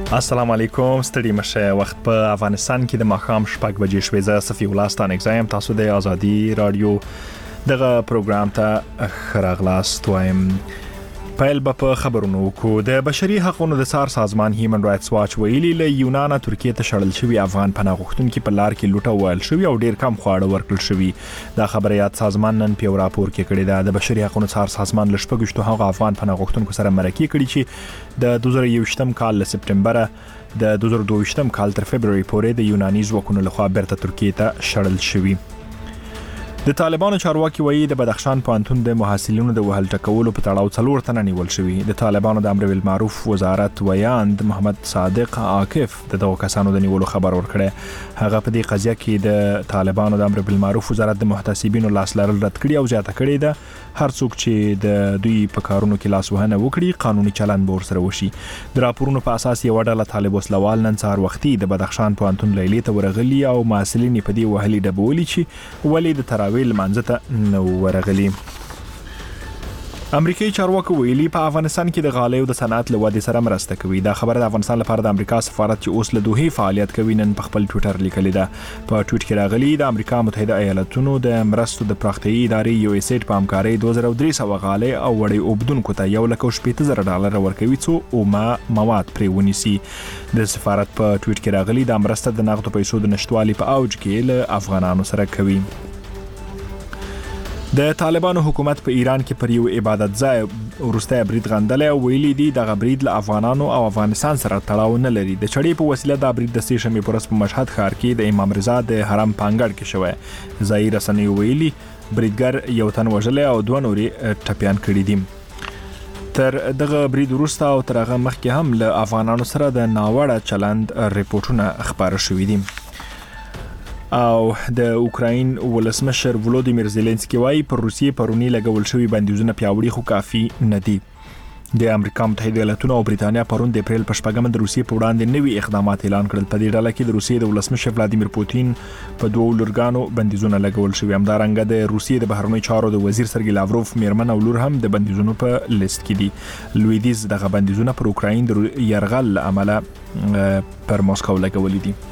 السلام علیکم، ستړي مشه. وخت په افغانستان کې د ماښام 6 بجې شوې. زه صفي الله ستانکزایم. تاسو د ازادي رادیو دغه پروګرام ته خراغلاست وایم. پیل په خبرونو کو د بشري حقوقو د څار سازمان هیومن رائټس واچ ویلي له یونان ترکیه ته شړل شوی افغان پناه غوښتونکو په لار کې لوټه وال شوی او ډیر کم خواړه ورکړل شوی. دا خبريات سازمان نن په راپور کې کړی دا د بشري حقوقو څار سازمان لشپږشتو هغه افغان پناه غوښتونکو سره مرکه کړي چې د 2021م کال له سپټمبر د 2022م کال تر فبراير پورې د یوناني ځواکونو لخوا بیرته ترکیه ته شړل شوی. د طالبانو چارواکي وایي د بدخشان پوهنتون د محصلینو د وهل ټکولو په تړاو 4 تنه نیول شوی. د طالبانو د امر بالمعروف وزارت ویاند محمد صادق عاکف دغه کسانو د نیولو خبر ورکړی. هغه په دې قضیه کې د طالبانو د امر بالمعروف وزارت د محتسبینو لاس لرل رد کړی او زیاته کړی ده هر څوک چې د دوی په کارونو کې لاس وهنه وکړي قانوني چلند به ورسره وشي. د راپورونو په اساس یو ډله طالب وسلوال نن سهار وختي د بدخشان پوهنتون لیلې ته ورغلي او محصلین په دې وهلي ډبولي چې ولې د تراویل منځته نو ورغلي. امریکایي چارواکي ویلي په افغانستان کې د غالیو د صنعت له ودې سره مرسته کوي. دا خبره د افغانستان لپاره د امریکا سفارت چې اوس له دوه فعالیت کوي نن په خپل ټوئیټر لیکلي ده. په ټویټ کې راغلي د امریکا متحده ایالاتونو د مرستو د پراختیایي ادارې یو اس ایډ په همکارۍ 2300 غالۍ او وړۍ اوبدونکو ته $1,80,000 ورکوي څو مواد پرې ونیسي. د سفارت په ټویټ کې راغلي د مرسته د نقدو پیسو د نشټوالي په اوج کې له افغانانو سره کوي. د طالبانو حکومت په ایران کې پر یو عبادت ځای ورسته برید غندلې او ویلي دي د غبرید له افغانانو او افغانستان سره تړاو نه لري. د چړې په وسیله د برید د سیشمې پرس په مشهد ښار کې د امام رضا د حرم پانګړ کې شوی. ځای رسنۍ ویلي بریدګر یو تن وژل او 2 نورې ټپيان کړي دي. تر دغه برید وروسته او تر هغه مخکې هم له افغانانو سره د ناوړه چلند ریپورتونه خبر شوي دي. او د اوکراین ولسمشر ولودیمیر زيلنسکي وايي پر روسیې پرونی لګول شوی بندیزونه پیاوړي خو کافي نه دي. د امریکا متحده ایالاتونو او بریتانیا پرون د اپریل په 8 د روسیې په وړاندې نوي اقدامات اعلان کړل. په دې ډله کې د روسیې د ولسمشر ولادیمیر پوتین په 2 لورګانو بندیزونه لګول شوی. همدارنګه د روسیې د بهرنی چارو د وزیر سرګی لاوروف میرمن او لور هم د بندیزونو په لیست کې دي. لویدیز دغه بندیزونه پر اوکراین د يرغل عمله پر موسکو لګولې دي.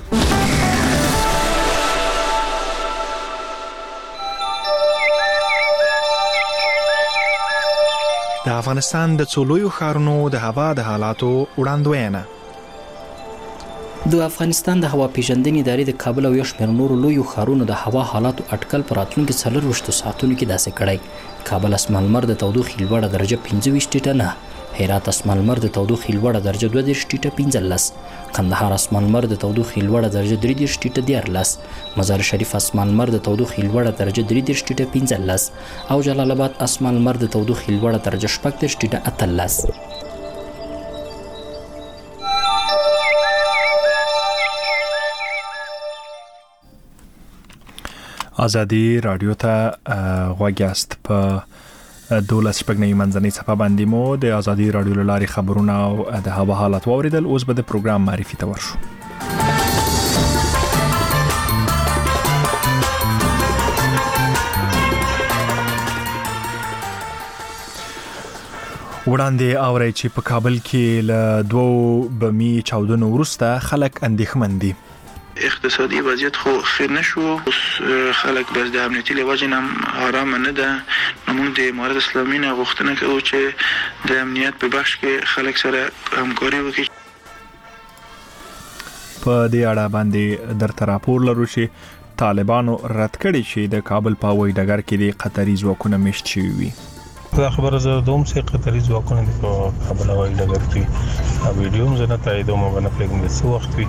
د افغانستان د څولویو ښارونو د هوا د حالاتو وړاندوینه. د افغانستان د هوا پیژندنې ادارې د کابل او یو شمېر نورو لویو ښارونو د هوا حالاتو اټکل پر راتلونکو 24 ساعتونو کې داسې کړی. کابل اسمان لمر د تودوخې لوړه درجه 25 ټیټه نه، هرات اسمان لمر د تودوخې لوړه درجه 22 ټیټه 15، کندهار اسمان لمر د تودوخې لوړه درجه 23 ټیټه 14، مزار شریف اسمان لمر د تودوخې لوړه درجه 33 ټیټه 15 او جلال آباد اسمان لمر د تودوخې لوړه درجه 14 ټیټه 18. ازادي رادیو ته غوږیاست. په 12 شپږنی منځنۍ صفحه باندې مو د ازادي رادیو لاري خبرونه او د هوا حالات واوریدل. اوس به د پروګرام معرفي ته ورشو. وړاندې اوري چې په کابل کې له 2 بمي چاودنو وروسته خلک اندېښمن دي. اقتصادي وضعیت خو خیر نشو، اوس خلک بس د امنیتي لوجې هم آرام نه ده. موږ د امارت اسلامي نه غوښتنه کوو چې د امنیت په بخش کې خلک سره همکاري وکړي. په دې اړه باندې درته راپور لرو چې طالبانو رد کړي چې د کابل په هوایي ډګر کې د قطري ځواکونه مشت شوي وي. دا خبره زه دوم چې قطري ځواکونه د کابل هوایي ډګر کې ویډیو هم زه نه تاییدوم او نه پرېږدم د څه وخت وي.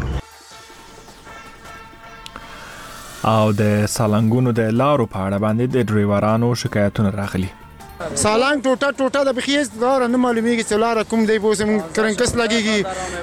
او د سالنګونو د لارو په اړه باندې د ډرایورانو شکایتونه راغلي. سالنګ ټوټه د بخیز لار نه معلومیږي چې لار کوم دی بوسم کرنکس لګيږي.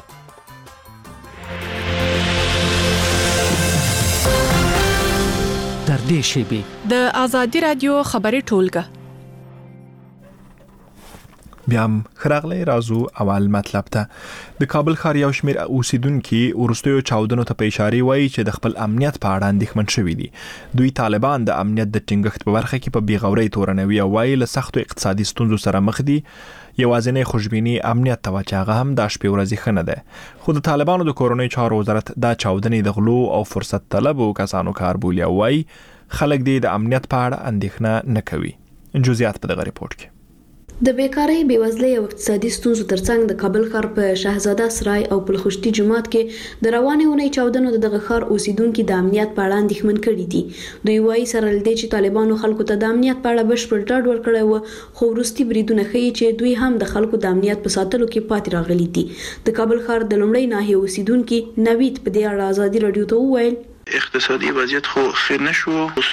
در دې شیبې د ازادي رادیو خبري ټولګه بیا هم خراغلی رازو اول مطلب ته د کابل ښار یو شمیر اوسیدونکو ورستیو چاودنو ته په اشاره وایي چې د خپل امنیت په اړه اندېښمن شوي دي. دوی طالبان د امنیت د ټینګښت په برخه کې په بیغورۍ تورنوي او وایي له سختو اقتصادي ستونزو سره مخ دي. یوازینی خوشبینی امنیت ته چې هغه هم د شپې ورځې ښه نه ده. خو د طالبانو د کورنۍ چارو وزارت دا چاودنې د غلو او فرصت طلبو کسانو کار بولي او وایي خلک دې د امنیت په اړه اندېښنه نه کوي. جزئیات په دغه ریپورت کې. د بیکاری، بیوزلۍ او اقتصادي ستونزو ترڅنګ د کابل ښار په شهزاده سرای او پلخشتي جومات کې د روانې اونۍ چاودنو د دغه ښار اوسیدونکو د امنیت په اړه اندېښمن کړي دي. دوی وایي سره لدې چې طالبانو خلکو ته د امنیت په اړه بشپړ ډاډ ورکړی و، خو وروستي بریدونه ښیي چې دوی هم د خلکو د امنیت په ساتلو کې پاتې راغلي دي. د کابل ښار د لومړۍ ناحیې اوسیدونکو نوید په دې اړه ازادي رادیو ته وویل اقتصادي وضعیت خو خیر نشو،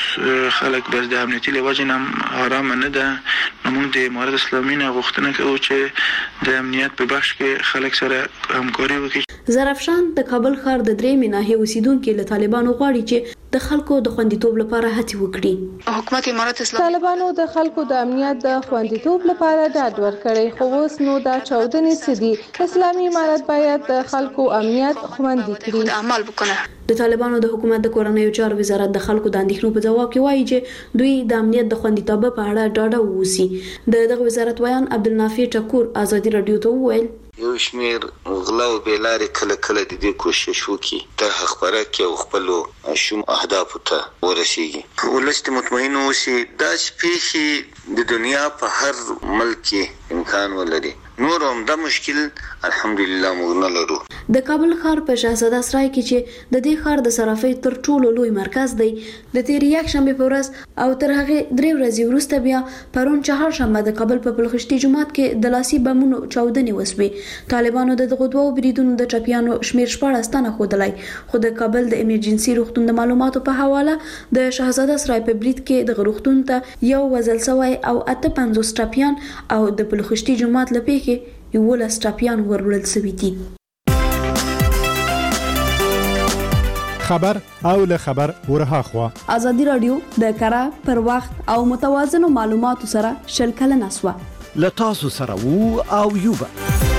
خلک بس د امنیتي لوجې نه آرام نه ده. موږ د امارت اسلامي نه غوښتنه کوو چې د امنیت په بخش کې خلک سره همکاري وکړي. زرافشان د کابل ښار د درېیمې ناحیې اوسیدونکو له طالبانو غواړي چې د خلکو د خوندیتوب لپاره هڅې وکړي. حکومت امارت اسلامي طالبانو د خلکو د امنیت د خوندیتوب لپاره ډاډ ورکړي، خو اوس نو دا چاودنې سدي. اسلامي امارت باید د خلکو امنیت خوندي کړي. عمل وکړي. د طالبانو د حکومت د کورنیو چارو وزارت د خلکو د اندېښنو په جواب کې وایي چې دوی د امنیت د خوندیتوب په اړه ډاډه ووسی. دغه وزارت ویان عبدالنافع ټکور ازادي رادیو ته وویل یو شمیر غلا او بیلارې کله کله د دې کوشش وکړي ته خبره کې او خپل شوم اهداف ته ورسیږي. ولست مطمئن اوسي دا شپې د دنیا په هر ملک امکان ولري. نور هم دا مشکل الحمدلله موږ نه لرو. د کابل ښار په شهزاده سرای کې چې د دې ښار د صرافۍ تر ټولو لوی مرکز دی، د تیر یکشنبه په ورځ او تر هغه 3 ورځې وروسته بیا پرون چهارشنبه د کابل په پلخشتي جومات کې د لاسي بمونو چاودنې وسوې. طالبانو د دغه دوه بریدونو د ټپیانو شمیر 14 تنه ښودلی، خو د کابل د ایمرجنسي روغتون د معلوماتو په حواله د شهزاده سرای په برید کې د روغتون ته یو وزل سوی او 58 ټپیان او د پلخشتي جومات لپاره یو ولس ټپیان ورولل سوي دي. خبر او له خبر ورها خوا ازادي رادیو د کره پر وخت او متوازن معلوماتو سره شل کلن اسوا لتاسو سره وو او یوبا.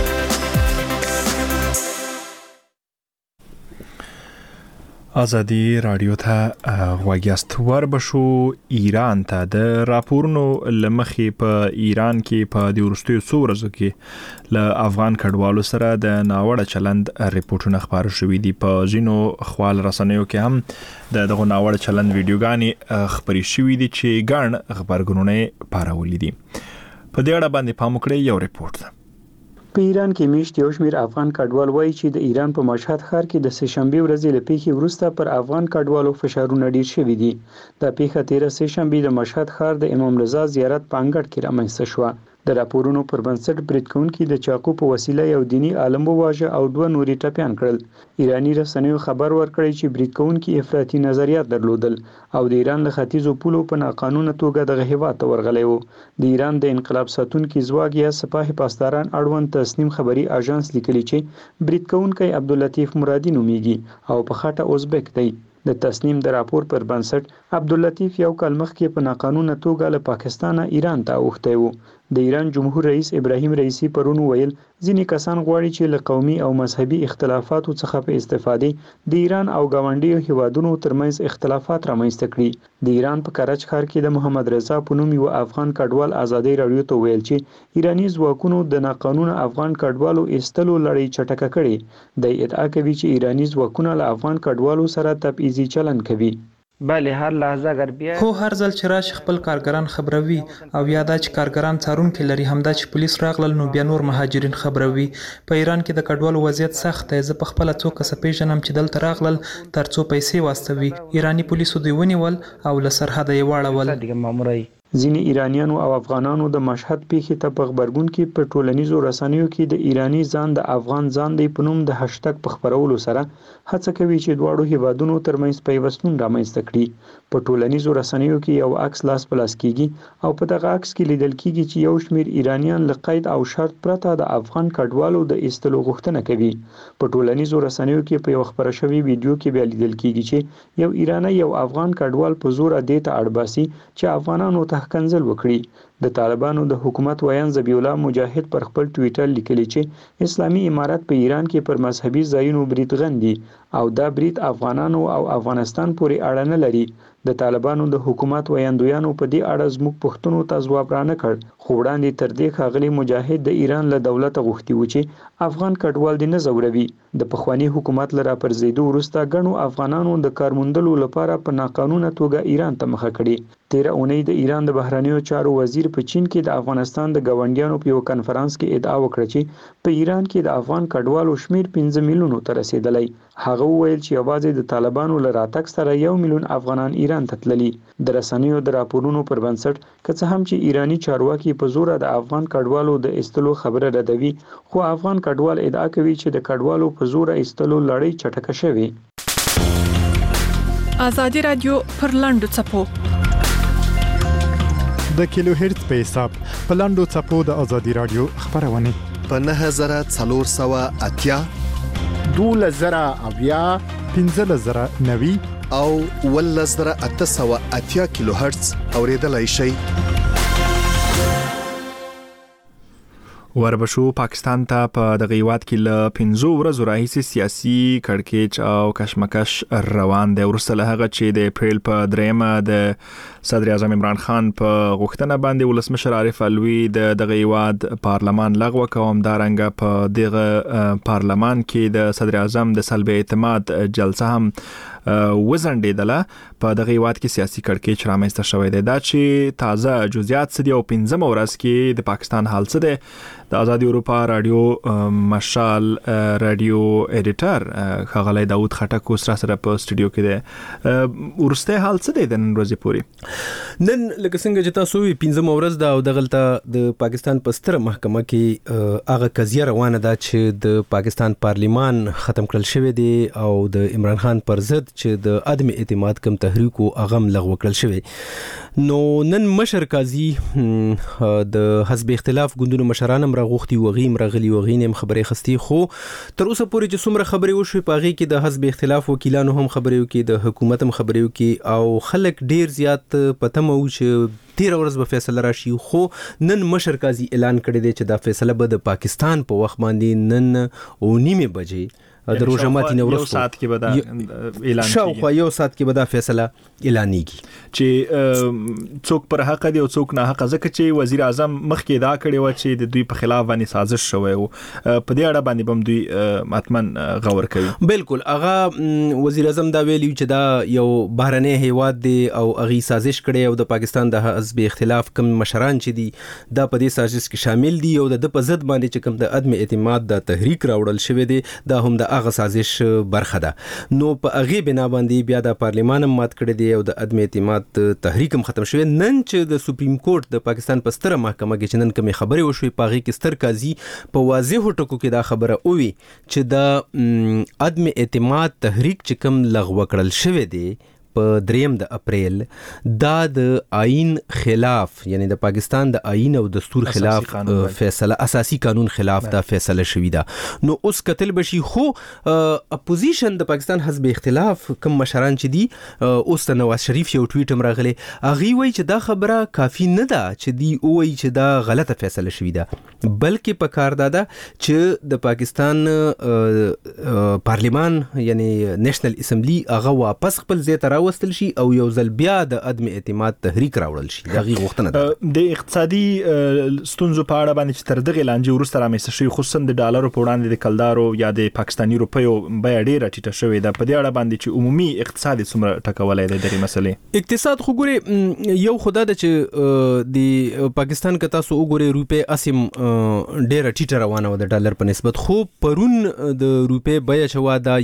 ازادي رادیو ته غوږیاست. وربشو ایران ته د راپورونو لمخې په ایران کې په د وروستیو څو ورځو کې له افغان کډوالو سره د ناوړه چلند ریپورتونه خپاره شوي دي. په ځینو خپل رسنیو کې هم دغه ناوړه چلند ویډیوګانې خپرې شوي دي چې ګڼ خبرګونونه پارولي دي. په دې اړه باندې پام وکړئ. یو ریپورت ده. په ایران کې میشت یو شمیر افغان کډوال وایي چې د ایران په مشهد ښار کې د سهشنبه ورځې له پیښې وروسته پر افغان کډوالو فشارونه ډیر شوي دي. د پیښه 13 سهشنبه د مشهد ښار د امام رضا زیارت په انګړ کې رامنځته شوه. د راپورونو پر بنسټ برید کوونکي د چاقو په وسیله یو دینی عالم وواژه او 2 نوري ټپیان کړل. ایرانی رسنیو خبر ورکړی چې برید کوونکي افراطي نظریات درلودل او د ایران له ختیځو پولو په ناقانونه توګه دغه هیواد ته ورغلی وو. د ایران د انقلاب ساتونکي ځواک یا سپاه پاسداران اړوند تصنیم خبري اژانس لیکلي چې برید کوونکی عبداللطیف مرادی نومیږي او په خاطر ازبک دی. د تصنیم د راپور پر بنسټ عبداللطیف یو کال مخکې په ناقانونه توګه له پاکستانه ایران ته اوښتی وو. د ایران جمهور رئیس ابراهیم رئیسی پرون ویل ځینې کسان غواړي چې له قومي او مذهبي اختلافاتو څخه په استفادې د ایران او ګاونډیو هیوادونو ترمنځ اختلافات رامنځته کړي. د ایران په کرج ښار کې د محمد رضا په نوم یو افغان کډوال ازادي رادیو ته ویل چې ایرانی ځواکونو د ناقانونه افغان کډوالو ایستلو لړۍ چټکه کړې. د ادعا کوي چې ایرانی ځواکونه له افغان کډوالو سره تبعیضي چلند کوي. بله هر لحظه اگر بیا خو هر ځل چې راشي خپل کارګران خبروي او یا دا چې کارګران څارونکي لري، همدا چې پولیس راغلل نو بیا نور مهاجرین خبروي. په ایران کې د کډوالو وضعیت سخت دی. زه په خپل څو کس پیژنم چې دلته راغلل ترڅو پیسې واستوي. ایرانی پولیسو دوی ونیول او له سرحده یې واړول. ځینې ایرانیانو او افغانانو د مشهد پیښې ته په خبرګون کې په ټولنیزو رسنیو کې د ایرانی ځان د افغان ځان دی په نوم د هشټګ په خبرولو سره هڅه کوي چې دواړو هیوادونو ترمنځ پیوستون رامنځته کړي. په ټولنیزو رسنیو کې یو عکس لاس په لاس کیږي او په دغه عکس کې لیدل کیږي چې یو شمیر ایرانیان له قید او شرط پرته د افغان کډوالو د ایستلو غوښتنه کوي. په ټولنیزو رسنیو کې په یو خبره شوی ویډیو کې بیا لیدل کیږي چې یو ایرانی یو افغان کډوال په زور دې ته اړباسي چې افغانانو ته ښکنځل وکړي. د طالبانو د حکومت ویان ذبیح الله مجاهد پر خپل ټویټر لیکلی چې اسلامي امارت په ایران کې پر مذهبي ځایونو برید غندي او دا برید افغانانو او افغانستان پورې اړه نه لري. د طالبانو د حکومت ویاندویانو په دې اړه زموږ پوښتنو ته ځواب رانه کړ، خو وړاندې تر دې ښاغلي مجاهد د ایران له دولته غوښتي و چې افغان کډوال دې نه ځوروي. د پخواني حکومت له راپرځېدو وروسته ګڼو افغانانو د کار موندلو لپاره په ناقانونه توګه ایران ته مخه کړې. 13 اونۍ د ایران د بهرنیو چارو وزیر په چین کې د افغانستان د ګاونډیانو په یو کنفرانس کې ادعا وکړه چې په ایران کې د افغان کډوالو شمیر 15 میلیونو ته رسیدلی. هغه وویل چې یوازې د طالبانو له راتګ سره 1 میلیون افغانان ایران ته تللي. د رسنیو د راپورونو پر بنسټ که څه هم چې ایرانی چارواکي په زوره د افغان کډوالو د ایستلو خبره ردوي، خو افغان کډوال ادعا کوي چې د کډوالو په زوره ایستلو لړۍ چټکه شوې. ازادي رادیو پر لاندو چپو د کیلو هرتز په حساب په لاندو چپو د ازادي رادیو خبرونه په 9480 12000 15090 او 11880 کیلو هرتز اوریدلای شئ. وربشو پاکستان ته په دغه هیواد کې له 15 ورځو راهیسې سیاسي کړکېچ او کشمکش روان دی. وروسته له هغه چې د اپریل په 3 د صدر اعظم عمران خان په غوښتنه باندې ولسمشر عارف علوي د دغه هیواد پارلمان لغوه کوم دارنګه په دغه پارلمان کې د صدر اعظم د سلب اعتماد جلسه هم وزنډېدله. په دغه هیواد کې سیاسي کړکېچ رامنځته شوی دی. دا چې تازه جزئیات څه دي او 15 ورځ کې د پاکستان حال څه دی، د آزادي اروپا رادیو مشال رادیو ایډیټر ښاغلی داود خټک اوس را سره په سټوډیو کې دی. ورسته حال څه دی د نن ورځې پورې؟ نن لکه څنګه چې تاسو وی 15 ورځ دا او دغلته د پاکستان په ستره محکمه کې هغه قضیه روانه ده چې د پاکستان پارلیمان ختم کړل شوی دی او د عمران خان پر ضد چې د عدم اعتماد کم تحریک او اغم لغوه کړل شوی. نو نن مشر قاضي د حزب اختلاف ګوندونو مشران راغوختي وغیم راغلي وغینم خبرې خستی، خو تر اوسه پورې چې څومره خبرې وشوي پاغي کې د حزب اختلاف وکیلانو هم خبرې وکي، د حکومت هم خبرې وکي او خلک ډیر زیات پته مو چې 13 ورځ به فیصله راشي. خو نن مشر قاضي اعلان کړی دی چې دا فیصله به د پاکستان په وخت باندې نن 9:30 بجې د روزه ماتي نو ورسته 1 ساعت کې به دا اعلان کیږي. شاوخوا 1 ساعت کې به دا فیصله اعلانېږي چې څوک پر حق دی او څوک نه حق، ځکه چې وزیر اعظم مخکې دا کړی و چې د دوی په خلاف باندې سازش شوی او په دې اړه باندې بم دوی متمن غور کوي. بالکل هغه وزیر اعظم دا ویلی چې دا یو بهرنی هیواد دی او هغه سازش کړي او د پاکستان د حزب اختلاف کم مشران چې دي دا په دې سازش کې شامل دي او د په ضد باندې چې کم د عدم اعتماد د تحریک راوړل شوی دی دا هم د هغه سازش برخه ده. نو په هغه بنا باندې بیا د پارلیمان مات کړی دی او د عدم اعتماد تحریک هم ختم شوی. نن چې د سپریم کورټ د پاکستان په ستره محکمه کې چې نن کومې خبرې وشوي پاغي کې ستر قاضي په واضح ټکو کې دا خبره اووي چې د عدم اعتماد تحریک چې کوم لغوه کړل شوی دی په 3 اپریل دا د آئین خلاف، یعنی د پاکستان د آئین او دستور خلاف فیصله، اساسی قانون خلاف دا فیصله شوی دا. نو اوس قتل بشي، خو اپوزیشن د پاکستان حزب اختلاف کم مشران چې دي اوس د نواز شریف یو ټویټ هم راغلی، هغه وایي چې دا خبره کافی نه ده چې دی وایي چې دا غلطه فیصله شوی ده، بلکې په کار دا چې د پاکستان پارلیمان یعنی نېشنل اسمبلی هغه واپس خپل ځای ته راوستل شي او یو ځل بیا د عدم اعتماد تحریک راوړل شي. دا غي غوښتنه ده. د اقتصادي ستونزو په اړه باندې چې تر دغه لانجې وروسته رامنځته شوی، خصوصا د ډالرو په وړاندې د کلدارو یا د پاکستاني روپیو بیه ډیره ټیټه شوې ده، په دې اړه باندې چې عمومي اقتصاد څومره ټکولای دی دغه مسلې؟ اقتصاد خو ګوري یو خدای د چې د پاکستان کې تاسو وګورئ روپی اسیم ډیره ټیټه روانه و د ډالر په نسبت، خو پرون د روپی بیه چوا دا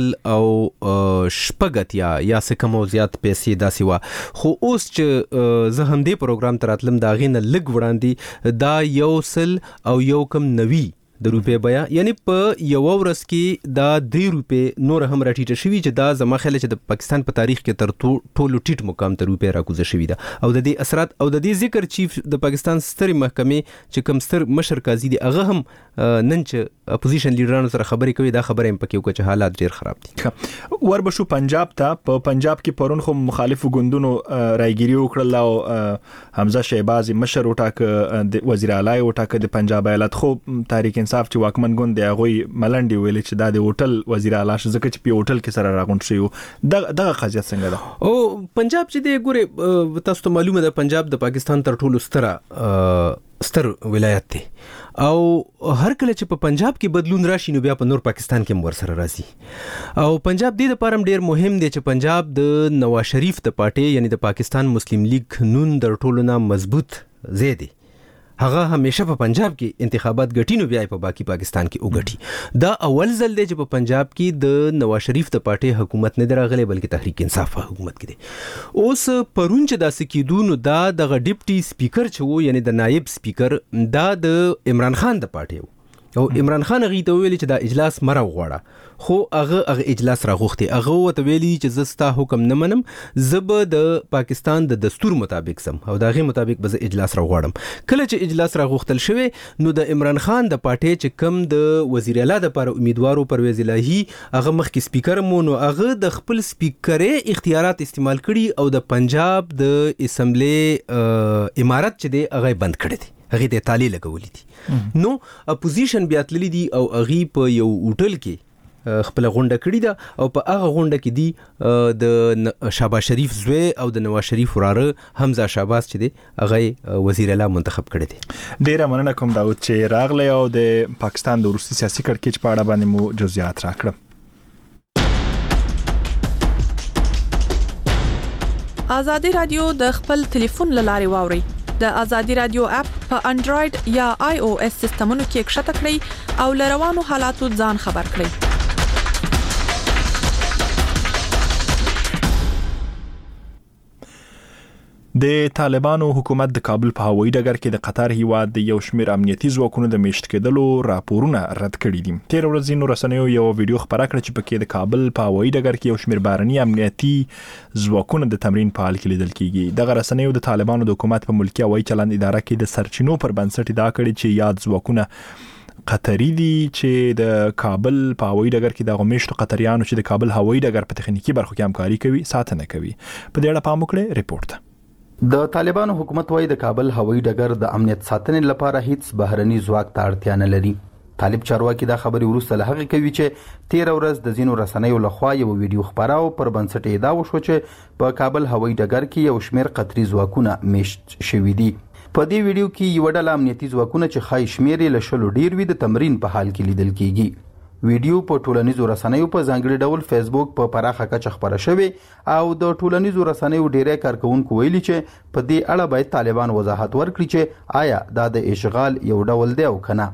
1.8 یا څه کم زیات پیسې داسې وا. خو اوس چې زه هم دې پروګرام تر اتلم دا غینه لګ وړاندې دا 1.9 د روپې بیا، یعنی په یو ورځ کې دا 3 روپې نور هم راټیټه شوی چې دا زما خیال چې د پاکستان په تاریخ کې تر ټولو ټیټ مقام ته روپې راکوزه شوی ده. او د دې اثرات او د دې ذکر چیف د پاکستان سترې محکمې چې کوم ستر مشر قاضي دی هغه هم نن چې اپوزیشن لیډرانو سره خبرې کوي دا خبره هم پکې وکړه چې حالات ډیر خراب دي. وربشو پنجاب ته په پنجاب کې پرون خو مخالفو ګوندونو رايګيري وکړل او حمزه شهبازي مشر وټاک د وزیر اعلی وټاک د پنجاب ایالت خو تحریک انصاف چې واکمن ګوند دی هغه ملنډي ویل چې دا د هوټل وزیر اعلی ځکه چې په هوټل کې سره راغونډ شي دغه قضیه څنګه ده؟ او پنجاب چې دی ګوره تاسو ته معلومه ده پنجاب د پاکستان تر ټولو ستر ولایت دی او هر کله چې په پنجاب کې بدلون راشي نو بیا په نور پاکستان کې هم ورسره راځي. او پنجاب دې لپاره ډیر مهم دی چې پنجاب د نواز شریف د پارټي یعنی د پاکستان مسلم لیگ نون در ټولو نه مضبوط ځای دی. هغه همیشه په پنجاب کې انتخابات ګټي نو بیا په باقي پاکستان کې وګټي. دا اول ځل دی چې په پنجاب کې د نواز شریف د پارټي حکومت نه دراغلي بلکې تحریک انصاف حکومت کې دی. اوس پرون چې داسې کېدو نو دا د ډیپټي سپیکر چې وو یعنی د نائب سپیکر دا د عمران خان د پارټي وو او عمران خان غي ته ویل چې دا اجلاس مره وغواړه خو هغه اجلاس راغوختي هغه وته ویلي چې زستا حکم نه منم زب د پاکستان د دستور مطابق سم او داغه مطابق به اجلاس راغواړم. کله چې اجلاس راغوختل شوی نو د عمران خان د پارټي چې کم د وزیر اعلی د لپاره امیدوارو پرویز الهی هغه مخکې سپیکر مونو هغه د خپل سپیکرې اختیارات استعمال کړي او د پنجاب د اسمبلی امارت چې دی هغه بند کړی دی هغه د تالی لګولې دي. نو اپوزیشن بیا تللی دي او هغه په یو هوټل کې خپل غونډه کړې ده او په هغه غونډه کې دي د شهباز شریف زوی او د نواز شریف وراره حمزه شهباز چې دی هغه وزیر اعلی منتخب کړی دی. ډیره مننه کوم داود چې راغلی او د پاکستان د وروستي سیاسي کړکېچ په اړه باندې مو جزئیات راکړم. آزادي رادیو د خپل ټلیفون لارې واوري. د آزادي رادیو اپ په انډراید یا آی او اس سیستمونو کې ښکته کړئ او لروانو حالاتو ځان خبر کړئ. د طالبانو حکومت د کابل په هوایي ډګر کې د قطر هیواد د یو شمېر امنیتي ځواکونو د میشت کېدلو راپورونه رد کړي دي. تیر ورځ نو رسنیو یو ویډیو خبره کړه چې پکې د کابل په هوایي ډګر کې یو شمېر بهرني امنیتي ځواکونو د تمرین په حال کې لیدل کیږي. دغه رسنیو د طالبانو د حکومت په ملکی هوایي چلند اداره کې د سرچینو پر بنسټ دا کړي چې یاد ځواکونه قطري دي چې د کابل په هوایي ډګر کې د غمیشتو قطریانو چې د کابل هوایي ډګر په تخنیکی برخو کې همکاري کوي ساتنه کوي. په دې اړه پام وکړئ ریپورت. د طالبانو حکومت وايي د کابل هوایي ډګر د امنیت ساتنې لپاره هیڅ بهرني ځواک ته اړتیا نه لري. طالب چارواکي دا خبري وروسته له هغه کوي چې 13 ورځ د زینو رسنیو لخوا یو ویډیو خبره او پر بنسټ ادعا وشو چې په کابل هوایي ډګر کې یو شمېر قطري ځواکونه میشت شوي دي. په دې ویډیو کې یو ډله امنیتي ځواکونه چې خای شمېر له شلو ډیر وي د تمرین په حال کې لیدل کیږي. ویډیو په ټولنیزو رسنیو په ځانګړي ډول فیسبوک په پراخه کچه خبره شوې او د ټولنیزو رسنیو ډیری کارکونکو ویلي چې په دې اړه باید طالبان وضاحت ورکړي چې آیا دا د اشغال یو ډول دی او کنه.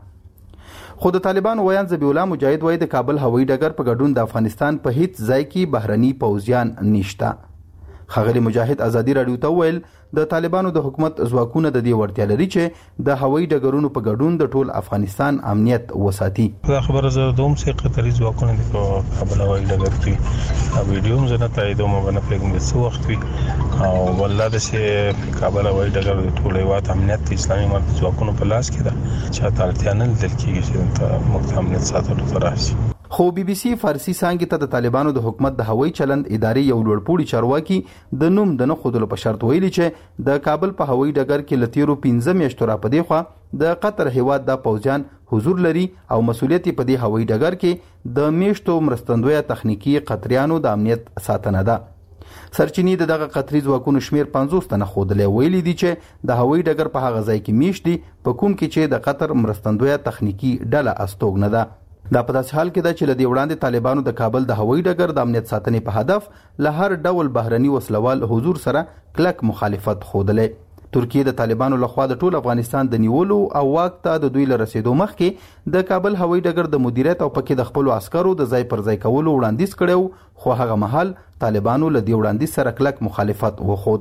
خو د طالبان ویان ذبیح الله مجاهد وایي د کابل هوایي ډګر په ګډون د افغانستان په هیڅ ځای کې بهرني پوځیان نشته. خغلی مجاهد آزادي رادیو ته ویل د طالبانو د حکومت ځواکونه د دې وړتیا لري چې د هوایي ډګرونو په ګډون د ټول افغانستان امنیت وساتي. دا خبره زه دوم سي قطري ځواکونه د کابل هوایي ډګر کې ویډیو هم زنه تاییدوم باندې پیغام د څو وخت وی او ولله د سي کابل هوایي ډګر د ټول هیواد امنیت اسلامي امارت ځواکونو په لاس کې ده چې تالتیا نه لیدل کیږي چې ته مخ امنیت ساتلو ته راشي. خو بي بي سي فارسی څنګه ته د طالبانو د حکومت د هوایي چلند ادارې یو لوړپوړي چارواکي د نوم د نه خودلو په شرط ویلي چې د کابل په هوایي ډګر کې لتیرو 15 میاشتو را پدې خو د قطر هیواد د پوځیان حضور لري او مسولیت په دې هوایي ډګر کې د میشتو مرستندوی تخنیکی قطریانو د امنیت ساتنه ده. سرچینې دغه قطري ځواکونو شمیر 50 تنه خودلې ویلي دي چې د هوایي ډګر په هغه ځای کې میشت دي په کوم کې چې د قطر مرستندوی تخنیکی ډله استوګنه ده. دا په داسې حال کې ده چې لدی وړاندې طالبانو د کابل د هوایي ډګر د امنیت ساتنې په هدف له هر ډول بهرني وسلوال حضور سره کلک مخالفت خوده. ترکیه د طالبانو لخوا د ټول افغانستان د نیولو او واک ته د دوی له رسیدو مخکې د کابل هوایي ډګر د مدیریت او پکې د خپل عسکرو د ځای پر ځای کولو وړاندیز کړو خو هغه مهال طالبانو له دې وړاندیز سره کلک مخالفت وخود.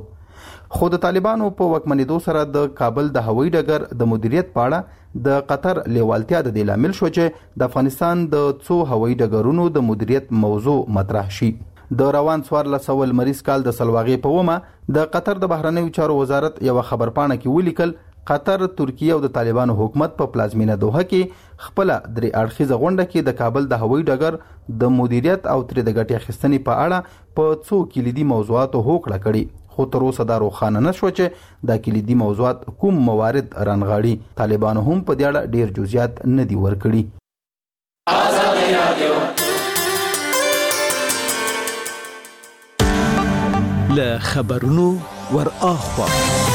خو د طالبانو په وکمنېدو سره د کابل د هوایي ډګر د مدیریت په اړه د قطر لیوالتیا د دې لامل شو چې د افغانستان د څو هوایي ډګرونو د مدیریت موضوع مطرح شي. د روان 1400 لمریز کال د سلواغې په ومه د قطر د بهرنیو چارو وزارت یو خبرپاڼه کې ولیکل قطر، ترکیه او د طالبانو حکومت په پلازمینه دوحه کې خپل درې اړخیزه غونډه کې د کابل د هوایي ډګر د مدیریت او ترې د ګټې اخیستنې په اړه په څو کلیدي موضوعاتو هوکړه کړې، خو تر اوسه دا روښانه نشو چې دا کلیدي موضوعات کوم موارد رانغاړي. طالبانو هم په دې اړه ډیر جزئیات نه دي ورکړي. له خبرونو ور اخوا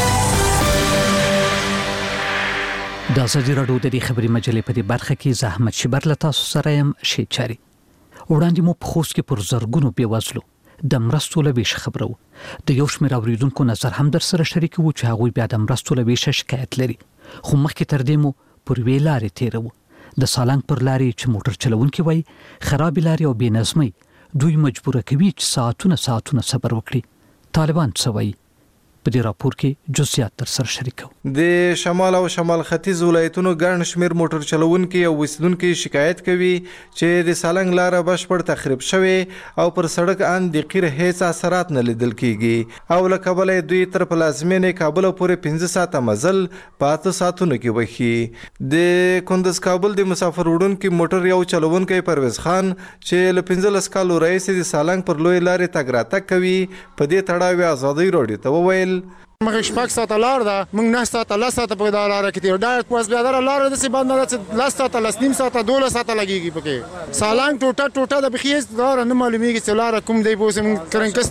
د ازادي راډیو د دې خبري مجلې په دې برخه کې زحمت شبر له تاسو سره يم شي چاري. وړاندې مو په خوست کې پر زرګونو بیوزلو د مرستو له ویش خبرو د یو شمېر اوریدونکو نظر هم در سره شریک وو چې هغوی بیا د مرستو له ویش شکایت لري. خو مخکې تر دې مو پر وی لارې تیرو د سالنګ پر لارې چې موټر چلوونکي وای خراب لارې او بې نظمي دوی مجبور کوي چې ساعتونه صبر وکړي. طالبان څه وایي؟ په دې راپور کې جزئیات تر سره شریکو. د شمال او شمال ختیځ ولایتونو ګڼ شمېر موټر چلوونکي او وسیدونکي شکایت کوي چې د سالنګ لاره بشپړ تخریب شوی او پر سړک ان د قیر هیڅ اثرات نه لیدل کیږي او له کابل دوی تر پلازمینې کابل پورې 15 ساعته مزل په 8 ساعتونو کې وخی. د کندز کابل د مسافر وړونکي موټر یو چلوونکی پرویز خان چې له 15 کالو رئیس د سالنګ پر لوی لارې تګ راتګ کوي په دې تړاو ازادي راډیو ته وویل مخ شپږ ساعته لار ده، موږ نه ساعته لا ساعته په دا لار کې تیر ډایرکټ پاس بیا دا لار د سی باندې نه لا ساعته لا نیم ساعته 12 ساعته لګيږي پکې. سالنګ ټوټه د بخیز لار نه معلومیږي چې لار کوم دی پوسه موږ کرنکس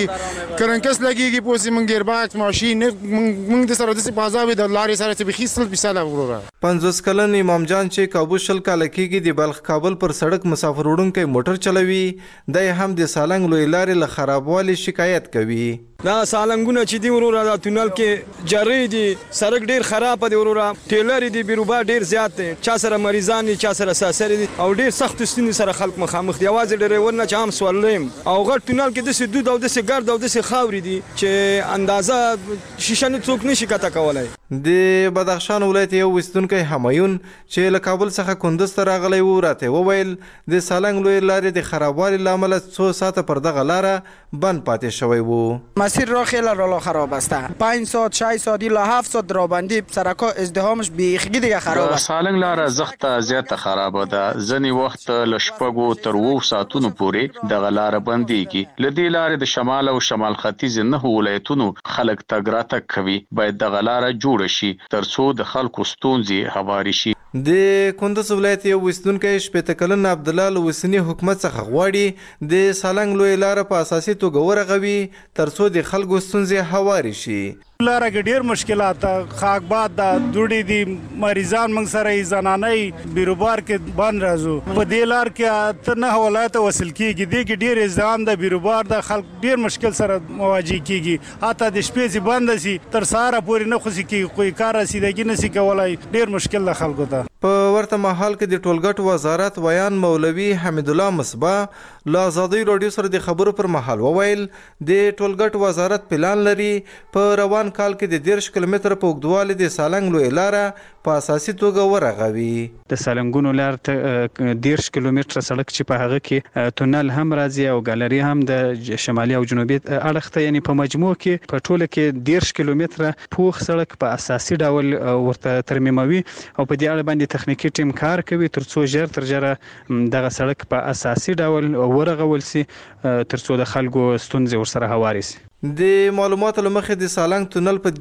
لګيږي پوسه موږ ګیرباکس ماشين موږ د سره د سی بازار د لارې سره چې بخیز سل پیسه وروره. 50 کلن امام جان چې کابل شل کال کېږي د بلخ کابل پر سړک مسافر وړونکي موټر چلوي، د هم د سالنګ لوی لارې له خرابوالي شکایت کوي. دا سالنګونه چې دی وروره د تونل کې جری دي، سړک ډیر خراب دی وروره، ټیلر دی بیروبا ډیر زیات دی، چا سره مریضان دي، چا سره ساسر دي او ډیر سخت ستونزې سره خلک مخامخ دي. आवाज ډریور نه چام سوالیم او غټ تونل کې د سې دود او د سې ګرد او د سې خاوري دي چې اندازه شیشه نه څوک نشي کته کولای. د بدخشان ولایت یو وستونکي همایون چې له کابل څخه کندز ته راغلی و راته وویل د سالنګ لوی لارې د خرابوالي لامل 2 ساعته پر دغه لاره بند پاتې شوی وو. مسیر را خیلی راه خراب است. 5 ساعت 6 ساعت الا 7 ساعت رابندی سرکا ازدحامش بیخی دیگه خراب است. سالنګ لاره زخته زیاته خراب ده. ځنی وخت ل شپږو تر 2 ساعتونو پورې دغه لاره بنديږي. لدی لارې د شمال او شمال ختیځ نه ولایتونو خلک تګ راتګ کوي. باید دغه لاره جوړ شي ترڅو د خلکو ستونزې هواري شي. د کندز ولایت یو وستونکي شپته کلن عبد الله وسنی حکومت څخه غواړي د سالنګ لوی لاره په اساسي توګه ورغوي ترڅو د خلکو ستونزې هواري شي. لاره کې ډیر مشکلات خاک باد د دوړې دي مریضان موږ سره زنانې بیروبار کې بند راځو په دې لار کې ته نه ولایت وصل کیږي دي کې ډیر ازدحام د بیروبار د خلک ډیر مشکل سره مواجه کیږي حتی د شپې سي بند سي تر سهار پورې نه خوشي کیږي کوئی کار رسیدګي نسی کولای ډیر مشکل د خلکو ته. په ورته مهال کې د ټولګټ وزارت ویان مولوي حمید الله مصباح له ازادي راډیو سره د خبرو پر مهال وویل د ټولګټ وزارت پلان لري په روان کال کې د 10 کیلومتر په اوږدوالي د سالنګ لوی لاره په اساسي توګه ورغوي. د سالنګونو لار ته 10 کیلومتر سړک چې په هغه کې تونل هم راځي او ګالري هم د شمالي او جنوبي اړخ ته یعنی په مجموع کې په ټوله کې 10 کیلومتر پوخ سړک په اساسي ډول ورته ترمیموي او په دې اړه باندې تخنیکی ټیم کار کوي ترڅو ژر تر ژره دغه سړک په اساسي ډول ورغول سي ترڅو د خلکو ستونزې ورسره هواري سي. د معلوماتو لمخې د سالنګ تونل په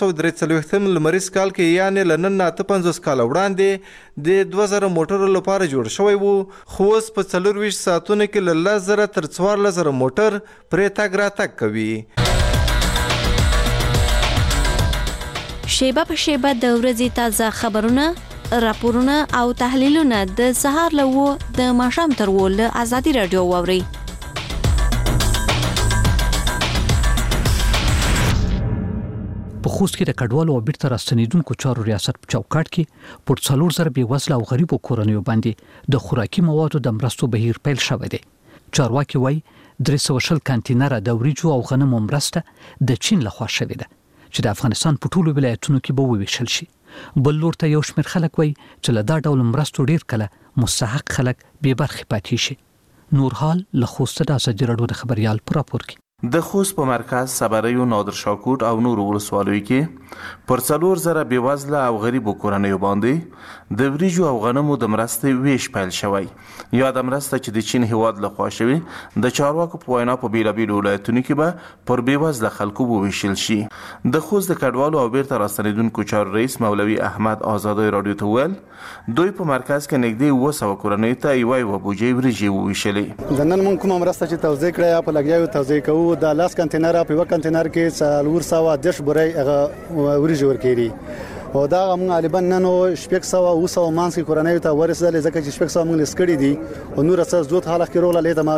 1343 لمریز کال کې یعنی لنن 50 کال وړاندې د 2000 موټرو لپاره جوړ شوی وو خو اوس په 24 ساعتونو کې له 1000 تر 4000 موټر پرې تګ راتګ کوي. شیبه په شیبه د ورځې تازه خبرونه راپورونه او تحلیلونه د سهار له د ماښام تر له ازادي راډیو واوري. په خوست کې د کډوالو او بیرته راستنیدونکو چارو ریاست په چوکاټ کې پر 4000 بېوزله او غریبو کورنیو باندې د خوراکي موادو د مرستو بهیر پیل شوی دی. چارواکي وایي 320 کانټینره د وریجو او غنمو مرسته د چین لخوا شوې ده چې د افغانستان په ټولو ولایتونو کې به وویشل شي. بل لور ته یو شمېر خلک وایي چې له دا ډول مرستو ډیر کله مستحق خلک بې برخې پاتې شي. نور حال له خوست د ازادي راډیو د خبريال پر راپور کې. د خوست په مرکز صبریو نادر شاکوټ او نور ولسوالیو کې پر 4,000 بېوزله او غریبو کورنیو باندې د وریجو او غنمو د مرستې ویش پیل شوی. یا د مرسته چې د چین هیواد لخوا شوی د چارواکو په وینا په بیلابیلو ولایتونو کې به پر بېوزله خلکو وویشل شي. د خوست د کډوالو او بیرته راستنیدونکو چارو رئیس مولوي احمد آزادی راډیو ته ویل دوی په مرکز کې نږدې 200 کورنیو ته یوه بوجۍ وریجې وویشلې. د نن موږ کومه مرسته چې توزیع کړې په لګیاو توزیع کوو د لاس کنټینر په یو کنټینر کې 410 بوري وریجې ورکېږي او دا موږ غالبا نن 600 مانس کې کورنۍ ته ورسېدل ځکه چې 600 موږ لسکړي دي او نور اساس دوت حالت کې روله لیته ما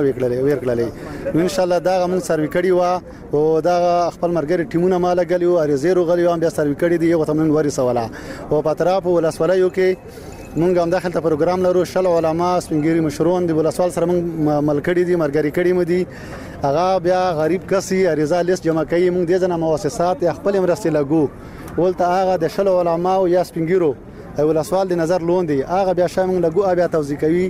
وکړلې نو ان شاء الله دا موږ سروي کړی و او دا خپل مرګري ټیمونه مال غلیو ارزيرو غلیو هم بیا سروي کړی دی یو ته موږ ورسوله او په طرف ولسوالۍ کې مونږ هم داخل ته پروګرام لرو شل علما سپینګيري مشرون دی ولسوال سره مونږ ملکړي دي مرګري کړي مدي هغه بیا غریب کسي اریزا لیست جمع کوي مونږ د ځنه مؤسسات خپل مرستې لګو ولته هغه د شل علما او یا سپینګيرو او ولسوال د نظر لوندي هغه بیا شامل لګو بیا توزیع کوي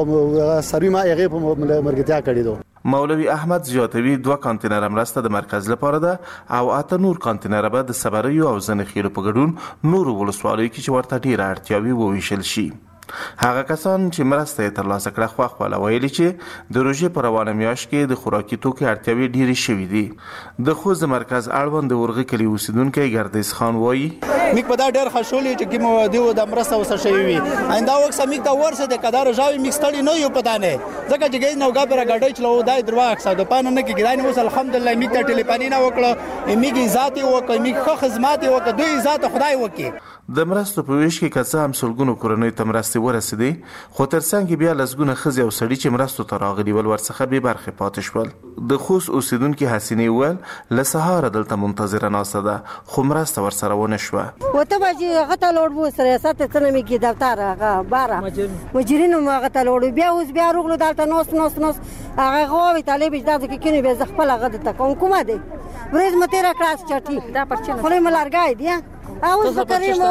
او سروي ما هغه په مرګتیا کړی دو. مولوي احمد زیاتوي 2 کانټینر مرسته د مرکز لپاره ده او 8 نور کانټینر به د صبریو او زنخیلو په ګډون نور ولسوالیو کې چې ورته ډیره اړتیاوي وویشل شي. هغه کسان چې مرسته یې ترلاسه کړه خو خپل ویلي چې د روژې په روانه میاشت کې د خوراکي توکو اړتیاوي ډېرې شوې دي. د خوست مرکز اړوند د ورغه کلی اوسیدونکو ګردیز خان وایي میک په دا ډېر خوشحالي چې کوم دیو د مرسته وسه شوی وي آینده وخت سمیک دا ورسه د قدر جاوي میک ستړي نه یو پدانه ځکه چې ګیز نوګا پر غړډای چلو دای درواک ساده پانه نه کې ګرای نو الحمدلله میک ته ټلیفوني نه وکړه میک ذاتي وکړه میک خو خدمات وکړه دوی ذات خدای وکړي. د مرستو په ویش کې کڅه هم سلګونو کورنۍ ته مرستې ورسېدې خو ترڅنګ بیا لسګونه ښځې او سړي چې مرستو ته راغلي ول ورڅخه بې برخې پاتې شول. د خوست اوسیدونکي حسینې ویل له سهاره دلته منتظره ناسته ده خو مرسته ورسره ونه شوه. وته بجې هغه ته لوړ وو سره ساته څنګه مې کې دفتر هغه باره مجرینو هغه ته لوړ بیا اوس بیا روغلو دلته نوس هغه غوي طالب اجازه کې کینې به خپل هغه ته کومه دی ورځ مته را کلاس چټي دا پرچنه خو مې لارګای دی او زه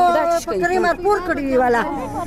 کریم پور کړی والا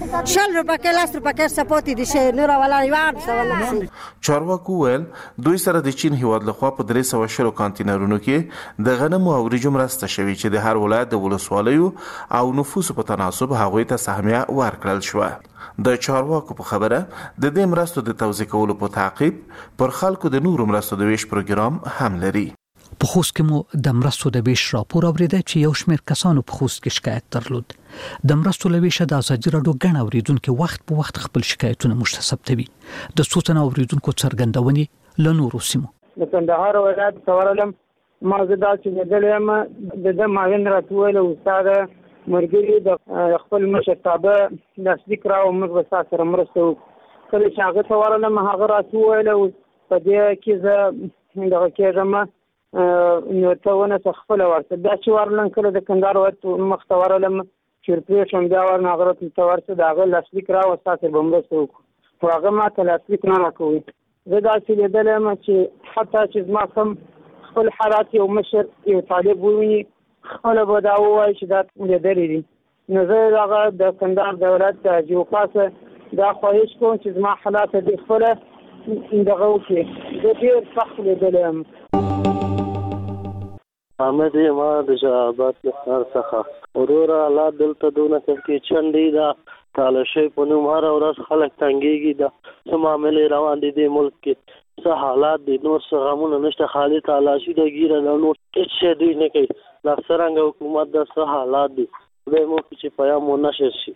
شل روپے کلاس روپے سپوتې دي شه نور والا یوار سوال. چارواکو ویل دوی سره د چین هیواد لخوا په 300 کانټینرونو کې د غنمو او وریجو مرسته شوی چې د هر ولایت د ولسوالیو او نفوس په تناسب هغوی ته سهمیه ورکړل شوه. د چارواکو په خبره د دې مرستو د توزیع کولو په تعقیب پر خلکو د نورو مرستو د ویش پروګرام هم لري. په خوست کې مو د مرستو د ویش راپور اوریده چې یو شمېر کسانو په خوست کې شکایت درلود. د مرستو له ویشه د ازادي راډیو ګڼ اوریدونکو وخت په وخت خپل شکایتونه مشته ثبتوي. د څو تنه اوریدونکو څرګندونې له نورو سیمو د کندهار ولایت څورلم ما زدا چې دلم د ماهین راتول استاد مرګري د خپل مشرتابه تصدیق راو موږ سره مرسته کله چې هغه څورلم هغه راتول په دې کې زه دغه کېږم نو ته ونه خپل ورته دا چې ورلن کله د کندهار ولایت مختورلم چیرته شم بیا ورنه هغه ته ورته دا غل تصدیق راو ساتي بمرسته خو هغه ما ته تصدیق نه راکوي. زه دا چې لیدلم چې حتی چې ما کوم خپل حالات یو مشر یو طالب وویني خپل به دا وایي چې دا لیدلې دي نو زه هغه د کندهار د ولایت د جوپاسه دا خواهش کوم چې زما حالات دې خپل دغه وکړي زه ډېر سخت لیدلم. حامد ما د شعبات لخر څخه ورور الله دلته دونه کې چندې دا تالشي په نوم هر ورځ خلک تنګيږي دا څه معاملې روان دي د ملک کې څه حالات دي نور څه غمونه نشته خالي تالاشي د ګیره نو هیڅ شي دوی نه کوي دا څنګه حکومت د څه حالات دي به مو چې پیغام ونشي شي.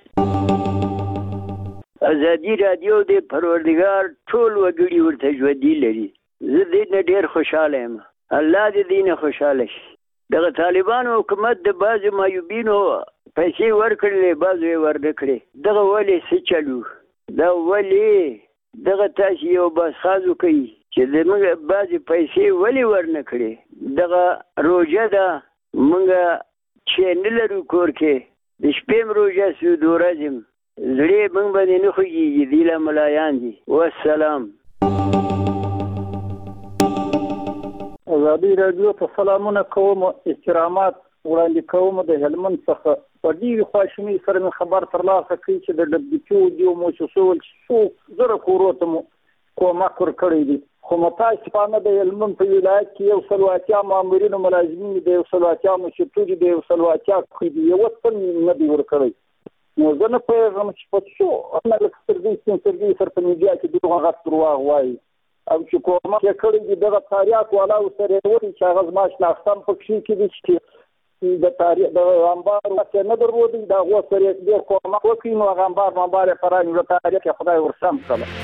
ازادي رادیو د پروردګار ټول وګړي ورته ژوندۍ لري زه دې نه ډېر خوشاله یم الله دې نه خوشاله شي. دغه طالبانو حکومت د بعض مایوبینو پیسې ورکړلې بعض یې ورنه کړې دغه ولې څه چلو دا ولې دغه تاسو یو بس خازو کوي چې دغه بعض پیسې ولې ورنه کړې دغه روزه ده موږ چې نه لرو کور کې د شپې روزه سو دورازم زړې موږ باندې نه خوږي دي له ملایان دي والسلام. ازادي راډیو ته سلامونه کوم، احترامات وړاندې کوم. د هلمند څخه په ډېرې خواشینۍ سره مې خبر ترلاسه کړی چې د WTO موسسو څو زره کورو ته مو کومک ورکړی دی، خو متاسفانه د هلمند په ولایت کې 180 مامورینو ملازمین د 180 مشرتوجي د 180 خېدي یو څه نه دی ورکړی. نو زه نه پوهېږم چې په څو نه لکه سترګې سره په میډیا کې دغه غټ درواغ وایي او چې کومک یې کړی دی دغه تاریخ والاو سره یې وایي چې هغه زما شناختان په کښې کې دي چې د تاریخ د انبار وخت نه درلودي دا غو سره ډېر کومک وکړي نو هغه انبار پراني د تاریخ خدای ورسم کړه.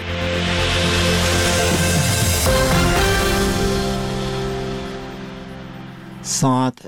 ساعت